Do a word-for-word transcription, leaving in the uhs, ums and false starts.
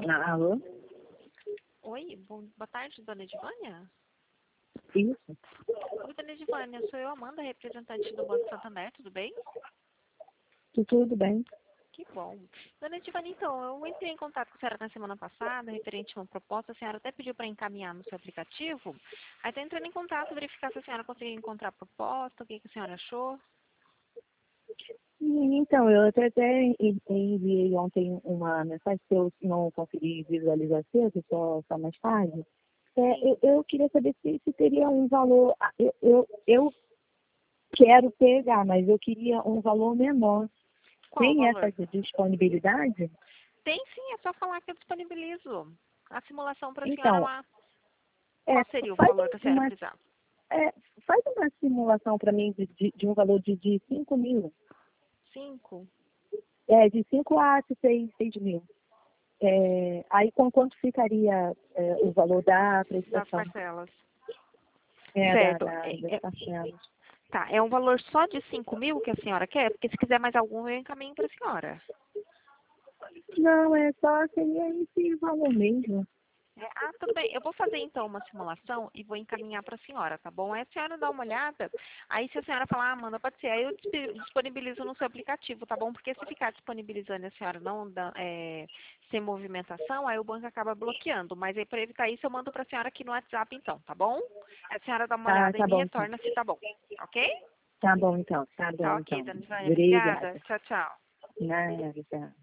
Ah, alô? Oi, bom, boa tarde, dona Edivânia. Isso. Oi, dona Edivânia, sou eu, Amanda, representante do Banco Santander, tudo bem? Tu- Tudo bem? Que bom. Dona Edivânia, então, eu entrei em contato com a senhora na semana passada, referente a uma proposta, a senhora até pediu para encaminhar no seu aplicativo. Aí estou entrando em contato, verificar se a senhora conseguiu encontrar a proposta, o que, que a senhora achou. Sim, então, eu até, até en- enviei ontem uma mensagem que eu não consegui visualizar cedo, só, só mais tarde. É, eu, Sim. eu queria saber se, se teria um valor. ah, Eu, eu, eu quero pegar, mas eu queria um valor menor. Qual o Tem essa valor? disponibilidade? Tem sim, é só falar que eu disponibilizo a simulação para a senhora Então, lá. é, Qual seria o faz valor que a senhora uma, precisava? é, faz uma simulação para mim de, de, de um valor de, de cinco mil. Cinco? É, de cinco a seis seis mil. É, aí com quanto ficaria é, o valor da Das prestação? parcelas. É, da, Certo. da, das É, é, parcelas. Tá, é um valor só de cinco mil que a senhora quer? Porque se quiser mais algum, eu encaminho para a senhora. Não, é só seria esse valor mesmo. É, ah, tudo bem. Eu vou fazer então uma simulação e vou encaminhar para a senhora, tá bom? Aí a senhora dá uma olhada. Aí se a senhora falar, ah, Amanda, pode ser, aí eu disp- disponibilizo no seu aplicativo, tá bom? Porque se ficar disponibilizando e a senhora não dá, é, sem movimentação, aí o banco acaba bloqueando. Mas aí para evitar isso, eu mando para a senhora aqui no WhatsApp então, tá bom? A senhora dá uma Tá, olhada e tá me bom então. retorna se tá bom, ok? Tá bom então, tá bom Tá ok, então. dona Vânia. Obrigada. Obrigada. Tchau, tchau. Nada, tchau.